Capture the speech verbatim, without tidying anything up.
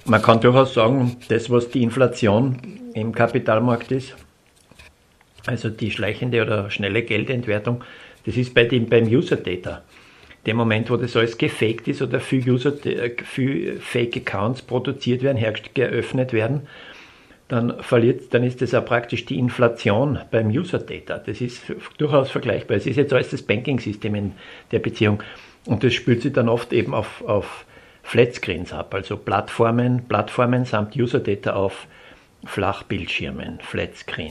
Man kann durchaus sagen, das, was die Inflation im Kapitalmarkt ist, also die schleichende oder schnelle Geldentwertung, das ist bei dem, beim User Data. Dem Moment, wo das alles gefaked ist oder viel, User, viel Fake Accounts produziert werden, geöffnet werden, dann verliert, dann ist das auch praktisch die Inflation beim User Data. Das ist durchaus vergleichbar. Es ist jetzt alles das Banking-System in der Beziehung und das spült sich dann oft eben auf, auf Flatscreens ab, also Plattformen, Plattformen samt User Data auf Flachbildschirmen, Flatscreen.